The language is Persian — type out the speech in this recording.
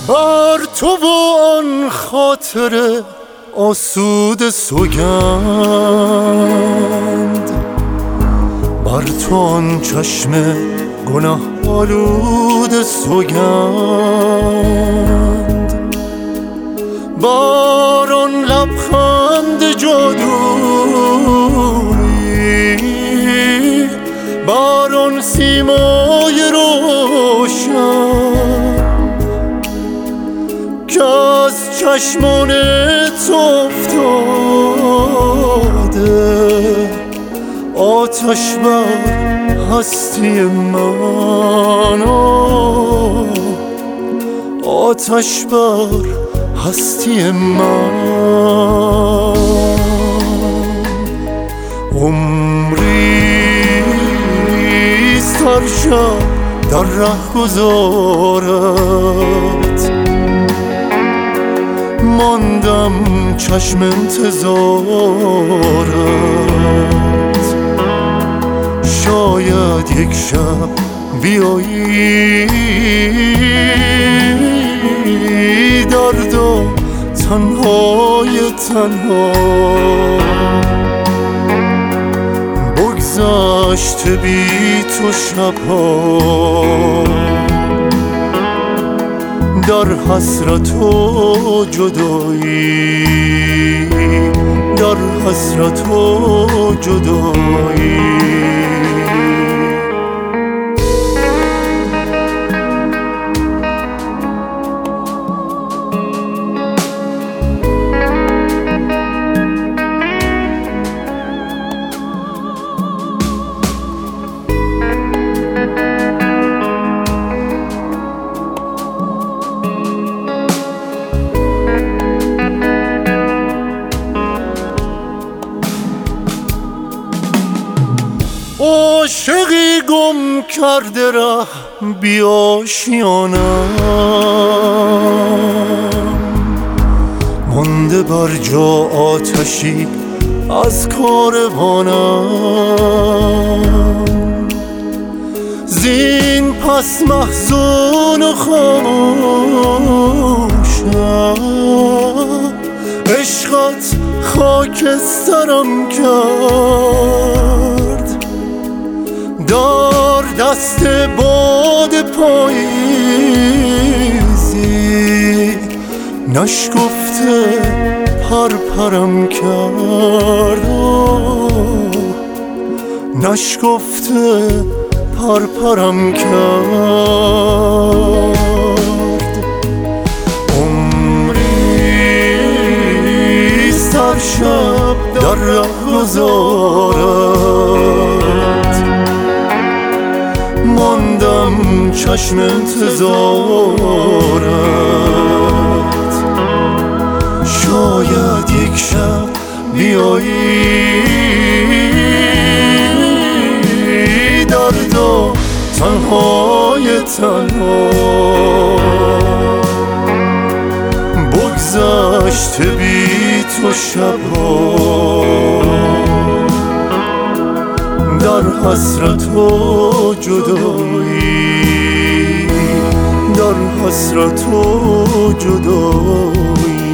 بر تو و آن خاطر آسوده سوگند، بر تو آن چشم گناه آلوده سوگند، بر آن لبخند جادویی، بر آن سیمای روشن که از چشمان تو افتاده، آتش بر هستی من، آتش بر هستی من. عمریست هر شب در رهگذارت، ماندم چشم انتظارت، شاید یک شب بیایی درد و تنهای تنها، بگذشت بی تو شبها، در حسرت و جدایی، در حسرت و جدایی. عاشقی گم کرده ره بی آشیانم، مانده بر جا آتشی از کاروانم، زین پس محزون و خاموشم، عشقت خاکسترم کرد، دار دست باد پاییزی، نشکفته پرپرم کرد، نشکفته پرپرم کرد. عمریست هر شب در رهگذارت، ماندم چشم انتظارت، شاید یک شب بیایی درد و تنهای تنها، بگذشت بی تو شبها، در حسرت و جدایی، در حسرت و جدایی.